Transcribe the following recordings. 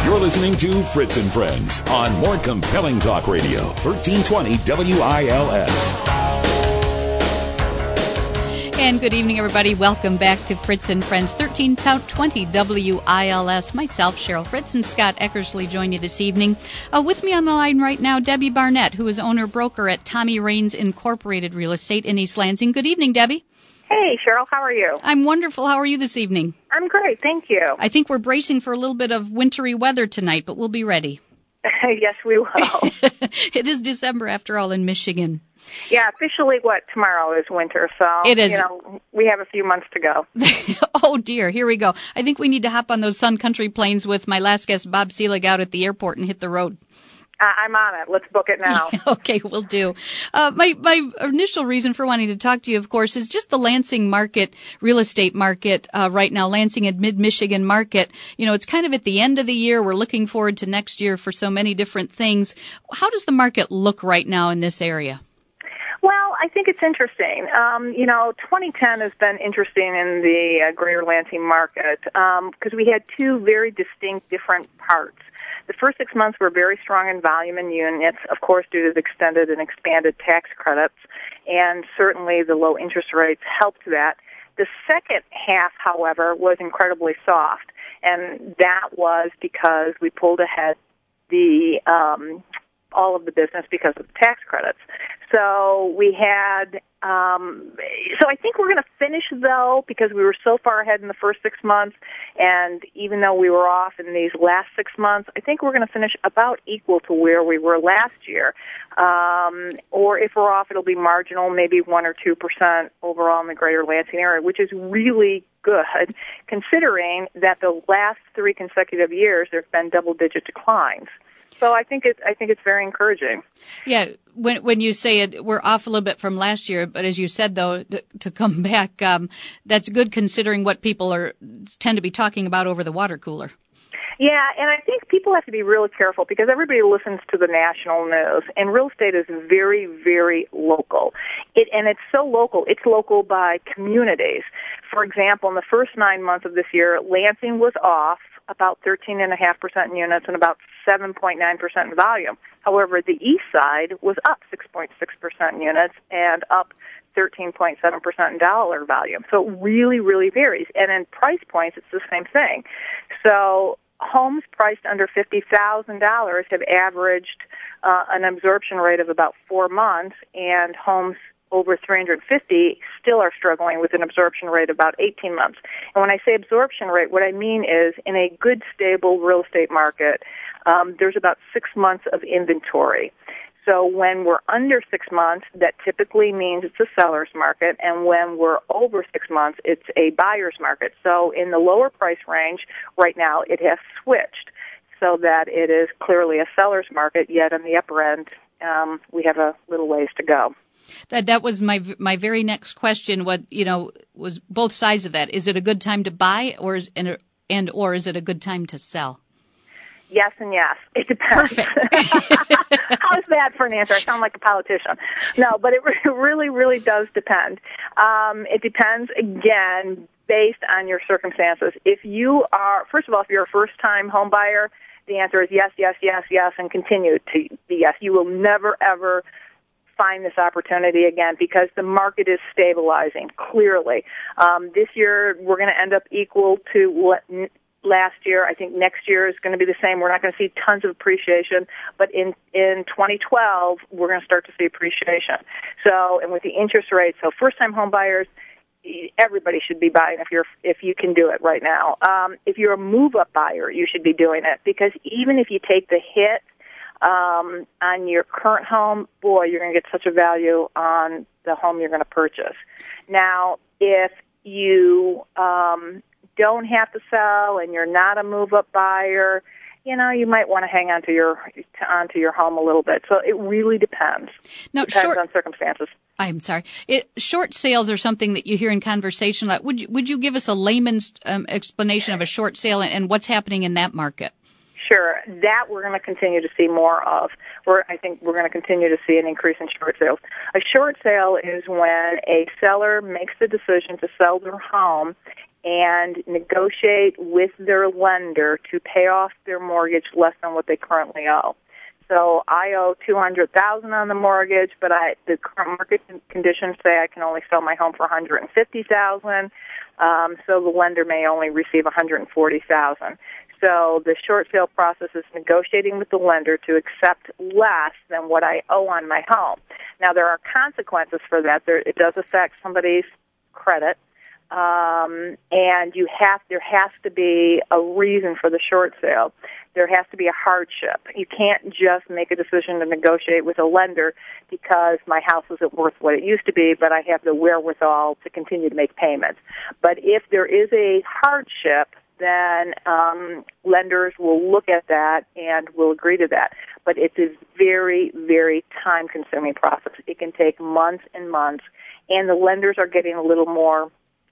You're listening to Fritz and Friends on More Compelling Talk Radio, 1320 WILS. And good evening, everybody. Welcome back to Fritz and Friends, 1320 WILS. Myself, Cheryl Fritz, and Scott Eckersley join you this evening. With me on the line right now, Debbie Barnett, who is owner-broker at Tommy Raines Incorporated Real Estate in East Lansing. Good evening, Debbie. Hey, Cheryl. How are you? I'm wonderful. How are you this evening? I'm great. Thank you. I think we're bracing for a little bit of wintry weather tonight, but we'll be ready. Yes, we will. It is December, after all, in Michigan. Yeah, officially, tomorrow is winter, so it is. We have a few months to go. Oh, dear. Here we go. I think we need to hop on those Sun Country planes with my last guest, Bob Seelig, out at the airport and hit the road. I'm on it. Let's book it now. Okay, we'll do. My initial reason for wanting to talk to you, of course, is just the Lansing market, real estate market right now, Lansing and mid-Michigan market. You know, it's kind of at the end of the year. We're looking forward to next year for so many different things. How does the market look right now in this area? Well, I think it's interesting. 2010 has been interesting in the greater Lansing market because we had two very distinct, different parts. The first 6 months were very strong in volume and units, of course, due to the extended and expanded tax credits, and certainly the low interest rates helped that. The second half, however, was incredibly soft, and that was because we pulled ahead all of the business because of the tax credits. So we had, so I think we're going to finish, though, because we were so far ahead in the first 6 months, and even though we were off in these last 6 months, I think we're going to finish about equal to where we were last year. Or if we're off, it'll be marginal, maybe 1 or 2% overall in the greater Lansing area, which is really good, considering that the last 3 consecutive years there's been double-digit declines. So I think it's very encouraging. Yeah, when you say it, we're off a little bit from last year, but as you said, though, to come back, that's good considering what people tend to be talking about over the water cooler. Yeah, and I think people have to be really careful because everybody listens to the national news, and real estate is very, very local. And it's so local. It's local by communities. For example, in the first 9 months of this year, Lansing was off about 13.5% in units and about 7.9% in volume. However, the east side was up 6.6% in units and up 13.7% in dollar volume. So it really, really varies. And in price points, it's the same thing. So homes priced under $50,000 have averaged an absorption rate of about 4 months, and homes over 350 still are struggling with an absorption rate of about 18 months. And when I say absorption rate, what I mean is in a good, stable real estate market, there's about 6 months of inventory. So when we're under 6 months, that typically means it's a seller's market, and when we're over 6 months, it's a buyer's market. So in the lower price range right now, it has switched so that it is clearly a seller's market, yet on the upper end, we have a little ways to go. That was my very next question. What was both sides of that? Is it a good time to buy, or is it a good time to sell? Yes and yes. It depends. Perfect. How's that for an answer? I sound like a politician. No, but it really, really does depend. It depends, again, based on your circumstances. If you are, first of all, if you're a first-time home buyer, the answer is yes, yes, yes, yes, and continue to be yes. You will never, ever find this opportunity again because the market is stabilizing, clearly. This year, we're going to end up equal to what last year. I think next year is going to be the same. We're not going to see tons of appreciation, but in 2012, we're going to start to see appreciation. So, and with the interest rates, so first-time home buyers, everybody should be buying if you can do it right now. If you're a move-up buyer, you should be doing it because even if you take the hit on your current home, boy, you're going to get such a value on the home you're going to purchase. Now, if you don't have to sell and you're not a move-up buyer, you might want to hang on to your home a little bit. So it really depends. Now, depends on circumstances. I'm sorry. Short sales are something that you hear in conversation. Would you give us a layman's explanation of a short sale and what's happening in that market? Sure. That we're going to continue to see more of. I think we're going to continue to see an increase in short sales. A short sale is when a seller makes the decision to sell their home and negotiate with their lender to pay off their mortgage less than what they currently owe. So I owe $200,000 on the mortgage, but the current market conditions say I can only sell my home for $150,000. So the lender may only receive $140,000. So the short sale process is negotiating with the lender to accept less than what I owe on my home. Now there are consequences for that. It does affect somebody's credit. And there has to be a reason for the short sale. There has to be a hardship. You can't just make a decision to negotiate with a lender because my house isn't worth what it used to be, but I have the wherewithal to continue to make payments. But if there is a hardship, then lenders will look at that and will agree to that. But it's a very, very time-consuming process. It can take months and months, and the lenders are getting a little more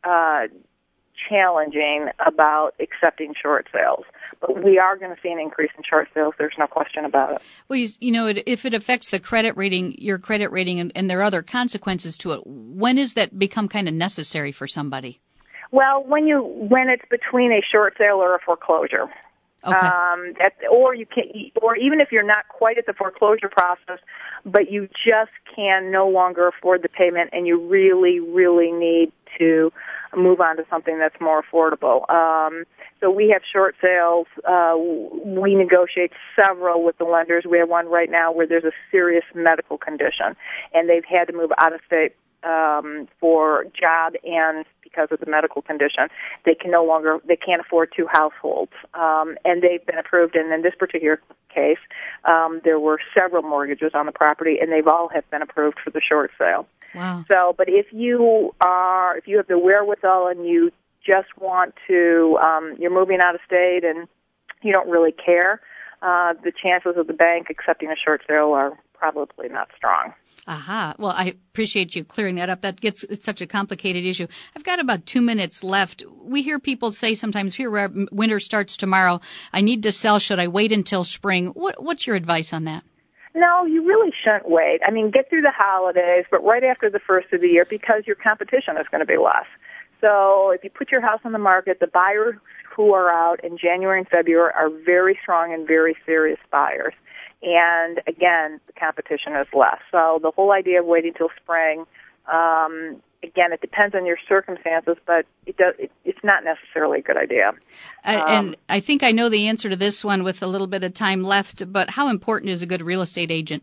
challenging about accepting short sales. But we are going to see an increase in short sales. There's no question about it. Well, if it affects the credit rating, your credit rating, and there are other consequences to it, when does that become kind of necessary for somebody? Well, when it's between a short sale or a foreclosure. Okay. Or even if you're not quite at the foreclosure process, but you just can no longer afford the payment and you really, really need to move on to something that's more affordable. So we have short sales. We negotiate several with the lenders. We have one right now where there's a serious medical condition, and they've had to move out of state for job and because of the medical condition. They can't afford two households. And they've been approved, and in this particular case, there were several mortgages on the property, and they've all have been approved for the short sale. Wow. So, but if you have the wherewithal and you just want to, you're moving out of state and you don't really care, the chances of the bank accepting a short sale are probably not strong. Aha. Well, I appreciate you clearing that up. It's such a complicated issue. I've got about 2 minutes left. We hear people say sometimes, here where winter starts tomorrow, I need to sell. Should I wait until spring? What's your advice on that? No, you really shouldn't wait. I mean, get through the holidays, but right after the first of the year, because your competition is going to be less. So if you put your house on the market, the buyers who are out in January and February are very strong and very serious buyers. And again, the competition is less. So the whole idea of waiting till spring, again, it depends on your circumstances, but it's not necessarily a good idea. And I think I know the answer to this one with a little bit of time left, but how important is a good real estate agent?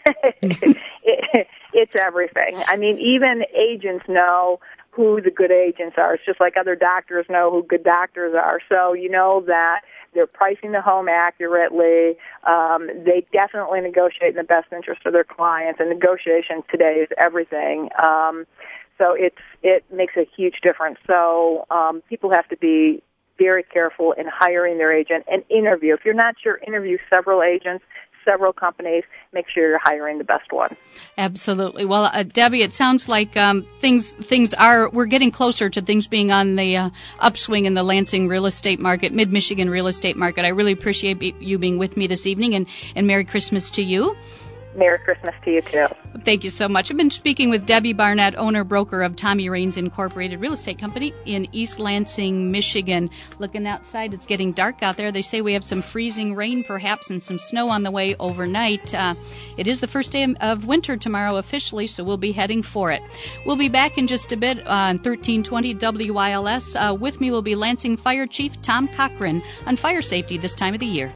It's everything. I mean, even agents know who the good agents are. It's just like other doctors know who good doctors are. So you know that they're pricing the home accurately. They definitely negotiate in the best interest of their clients, and negotiation today is everything. So it makes a huge difference. So people have to be very careful in hiring their agent and interview. If you're not sure, interview several agents, several companies. Make sure you're hiring the best one. Absolutely. Well, Debbie, it sounds like we're getting closer to things being on the upswing in the Lansing real estate market, mid-Michigan real estate market. I really appreciate you being with me this evening, and Merry Christmas to you. Merry Christmas to you, too. Thank you so much. I've been speaking with Debbie Barnett, owner-broker of Tommy Raines Incorporated Real Estate Company in East Lansing, Michigan. Looking outside, it's getting dark out there. They say we have some freezing rain, perhaps, and some snow on the way overnight. It is the first day of winter tomorrow officially, so we'll be heading for it. We'll be back in just a bit on 1320 WILS. With me will be Lansing Fire Chief Tom Cochran on fire safety this time of the year.